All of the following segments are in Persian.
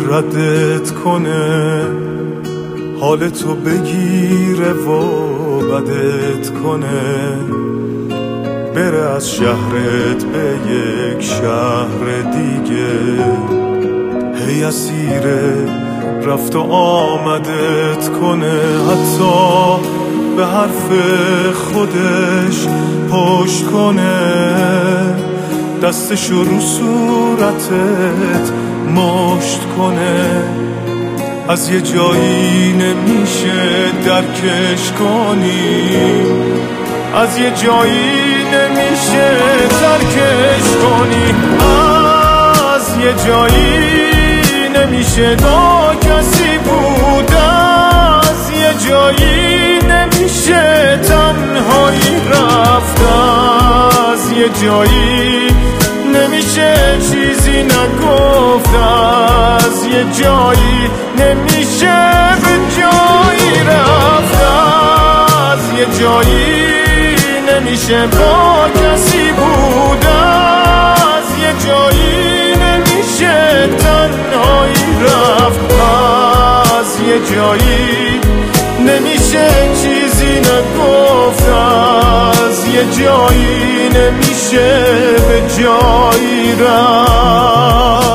ردت کنه، حالتو بگیره و بدت کنه، بره از شهرت به یک شهر دیگه، هی اسیره رفت و آمدت کنه، حتی به حرف خودش پشت کنه، دستشو رو صورتت مشت کنه، از یه جایی نمیشه درکش کنی، از یه جایی نمیشه ترکش کنی، از یه جایی نمیشه با کسی بود، از یه جایی نمیشه تنهایی رفت، از یه جایی نمیشه چیزی نگفت، از یه جایی نمیشه به جایی رفت، از یه جایی نمیشه با کسی بود، از یه جایی نمیشه تنهایی رفت، از یه جایی نمیشه چیزی نگفت، از یه جایی نمیشه به جایی رفت.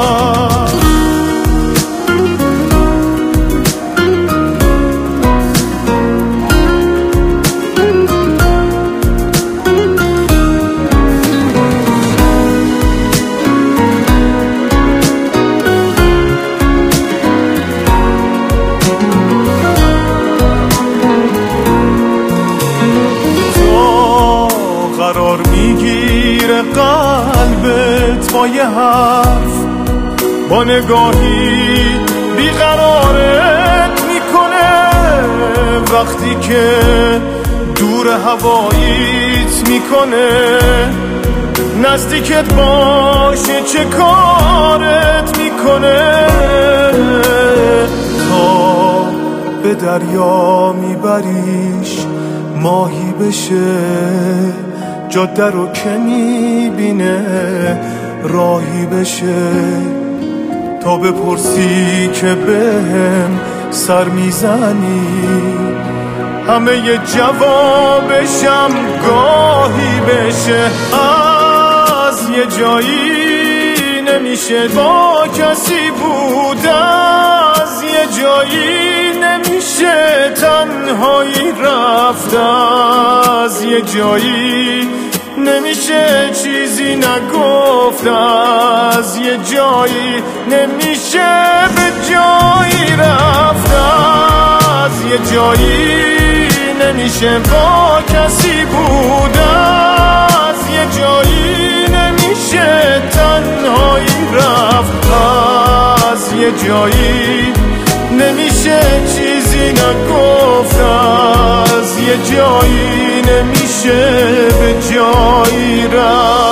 قرار میگیره قلبت با یه حرف، با نگاهی بیقرارت میکنه، وقتی که دور هواییت میکنه، نزدیکت باشه چه کارت میکنه، تا به دریا میبریش ماهی بشه، جاده رو که میبینه راهی بشه، تا بپرسی که بهم سر میزنی، همه ی جوابشم گاهی بشه، از یه جایی نمیشه با کسی بود، از یه جایی نمیشه تنهایی رفت، از یه جایی نمیشه چیزی نگفت، از یه جایی نمیشه به جایی رفت، از یه جایی نمیشه با کسی بود، از یه جایی نمیشه تنهایی رفت، از یه جایی نمیشه چیزی نگفت، از یه جایی نمیشه به جایی رفت.